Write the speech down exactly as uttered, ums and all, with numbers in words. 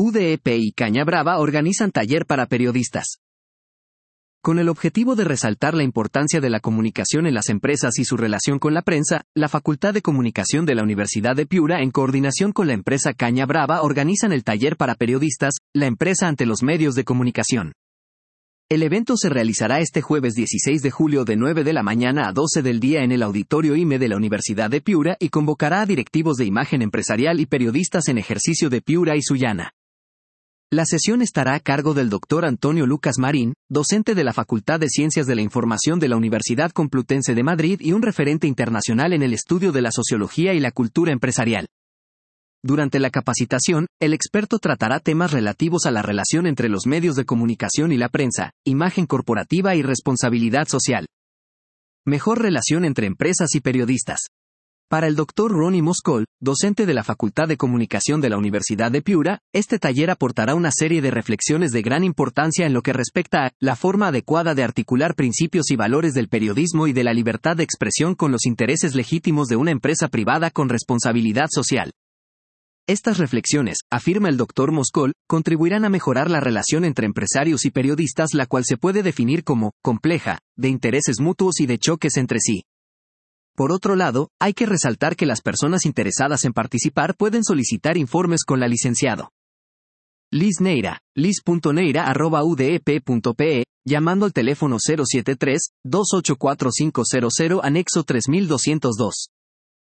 U D E P y Caña Brava organizan taller para periodistas. Con el objetivo de resaltar la importancia de la comunicación en las empresas y su relación con la prensa, la Facultad de Comunicación de la Universidad de Piura, en coordinación con la empresa Caña Brava, organizan el taller para periodistas, la empresa ante los medios de comunicación. El evento se realizará este jueves dieciséis de julio de nueve de la mañana a doce del día en el Auditorio I M E de la Universidad de Piura y convocará a directivos de imagen empresarial y periodistas en ejercicio de Piura y Sullana. La sesión estará a cargo del doctor Antonio Lucas Marín, docente de la Facultad de Ciencias de la Información de la Universidad Complutense de Madrid y un referente internacional en el estudio de la sociología y la cultura empresarial. Durante la capacitación, el experto tratará temas relativos a la relación entre los medios de comunicación y la prensa, imagen corporativa y responsabilidad social. Mejor relación entre empresas y periodistas. Para el doctor Ronnie Moscol, docente de la Facultad de Comunicación de la Universidad de Piura, este taller aportará una serie de reflexiones de gran importancia en lo que respecta a la forma adecuada de articular principios y valores del periodismo y de la libertad de expresión con los intereses legítimos de una empresa privada con responsabilidad social. Estas reflexiones, afirma el doctor Moscol, contribuirán a mejorar la relación entre empresarios y periodistas, la cual se puede definir como compleja, de intereses mutuos y de choques entre sí. Por otro lado, hay que resaltar que las personas interesadas en participar pueden solicitar informes con la licenciado Liz Neira, liz punto neira arroba u d e p punto p e, llamando al teléfono cero siete tres, dos ocho cuatro cinco cero cero anexo tres mil doscientos dos.